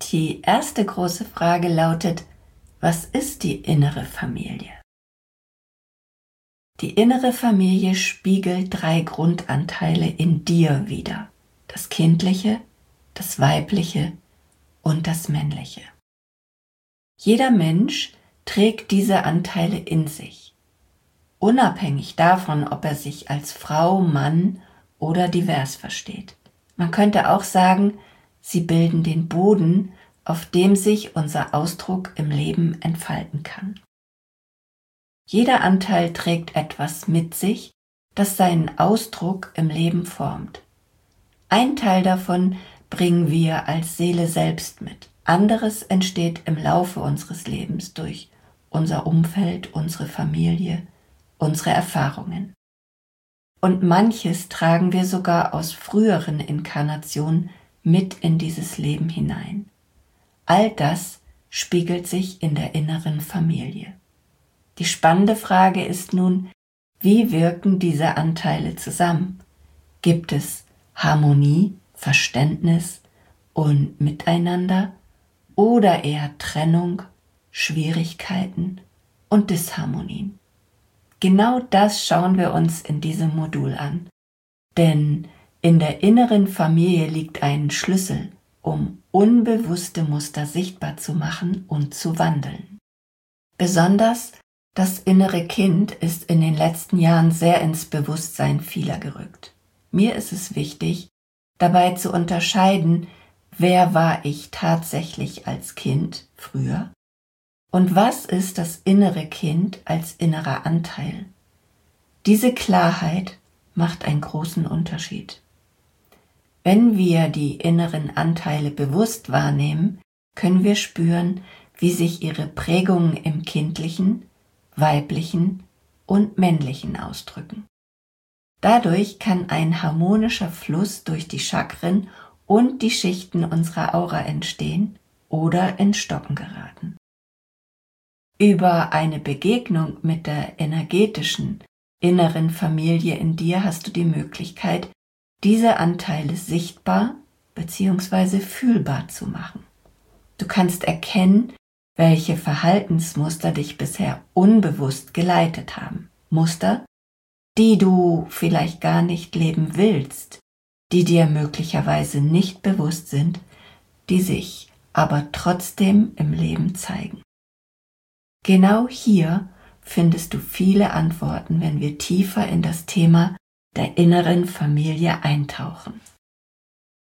Die erste große Frage lautet: Was ist die innere Familie? Die innere Familie spiegelt 3 Grundanteile in dir wider: das Kindliche, das Weibliche und das Männliche. Jeder Mensch trägt diese Anteile in sich, unabhängig davon, ob er sich als Frau, Mann oder divers versteht. Man könnte auch sagen, sie bilden den Boden, auf dem sich unser Ausdruck im Leben entfalten kann. Jeder Anteil trägt etwas mit sich, das seinen Ausdruck im Leben formt. Ein Teil davon bringen wir als Seele selbst mit. Anderes entsteht im Laufe unseres Lebens durch unser Umfeld, unsere Familie, unsere Erfahrungen. Und manches tragen wir sogar aus früheren Inkarnationen mit in dieses Leben hinein. All das spiegelt sich in der inneren Familie. Die spannende Frage ist nun: Wie wirken diese Anteile zusammen? Gibt es Harmonie, Verständnis und Miteinander oder eher Trennung, Schwierigkeiten und Disharmonien? Genau das schauen wir uns in diesem Modul an. Denn in der inneren Familie liegt ein Schlüssel, um unbewusste Muster sichtbar zu machen und zu wandeln. Besonders das innere Kind ist in den letzten Jahren sehr ins Bewusstsein vieler gerückt. Mir ist es wichtig, dabei zu unterscheiden, wer war ich tatsächlich als Kind früher und was ist das innere Kind als innerer Anteil. Diese Klarheit macht einen großen Unterschied. Wenn wir die inneren Anteile bewusst wahrnehmen, können wir spüren, wie sich ihre Prägungen im Kindlichen, Weiblichen und Männlichen ausdrücken. Dadurch kann ein harmonischer Fluss durch die Chakren und die Schichten unserer Aura entstehen oder ins Stocken geraten. Über eine Begegnung mit der energetischen inneren Familie in dir hast du die Möglichkeit, diese Anteile sichtbar bzw. fühlbar zu machen. Du kannst erkennen, welche Verhaltensmuster dich bisher unbewusst geleitet haben. Muster, die du vielleicht gar nicht leben willst, die dir möglicherweise nicht bewusst sind, die sich aber trotzdem im Leben zeigen. Genau hier findest du viele Antworten, wenn wir tiefer in das Thema der inneren Familie eintauchen.